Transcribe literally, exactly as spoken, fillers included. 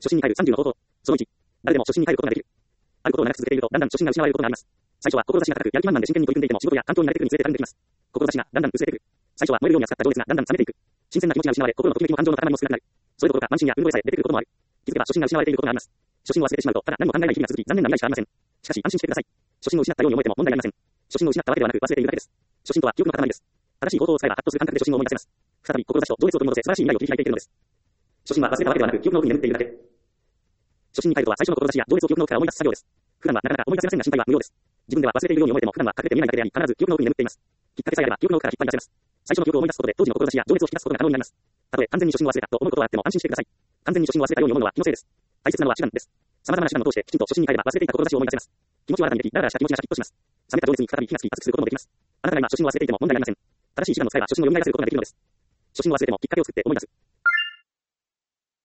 初心に帰るさんじゅうの方法。そのいち、誰でも初心に帰ることができる。あることを長く続けていると、だんだん初心が失われることがあります。最初は志が高く、やる気満々で真剣に取り組んでいても、仕事や環境に慣れてくるにつれて断念できます。志がだんだん薄れてくる。最初は燃えるように熱かった情熱がだんだん冷めていく。新鮮な気持ちが失われ、心のときめきも感情の塊も少なくなる。それどころか慢心や運動でさえ出てくることもある。気づけば初心が失われていることがあります。初心を忘れてしまうと、ただ何も考えない日々が続き、残念な未来しかありません。しかし、安心してください。初心を失ったように思えても問題ありません。初心を失ったわけではなく、忘れているだけです。初心とは記憶の塊です。正しい方法を使えば、ハッとする感覚で初心を思い出せます。再び、志と情熱を取り戻せ、素晴らしい未来を切り開いていけるのです。初心は忘れたわけではなく、記憶の奥に眠っているだけ。初心に帰るとは最初の志や情熱を記憶の奥から思い出す作業です。普段はなかなか思い出せませんが、心配は無用です。自分では忘れているように思えても、普段は隠れて見えないだけであり、必ず記憶の奥に眠っています。きっかけさえあれば、記憶の奥から引っ張り出せます。最初の記憶を思い出すことで、当時の志や情熱を引き出すことが可能になります。たとえ完全に初心を忘れたと思うことはあっても安心してください。完全に初心を忘れたように思うのは気のせいです。大切なのは手段です。様々な手段を通してきちんと初心に帰れば忘れていた志を思い出せます。気持ちを新たにでき、ダラダラした気持ちがシャキッとします。冷めた情熱に再び火がつき、熱くすることもできます。あなたが今初心を忘れていても問題ありません。正しい手段を使えば初心を蘇らせることができるのです。初心を忘れてもきっかけを作って思い出す。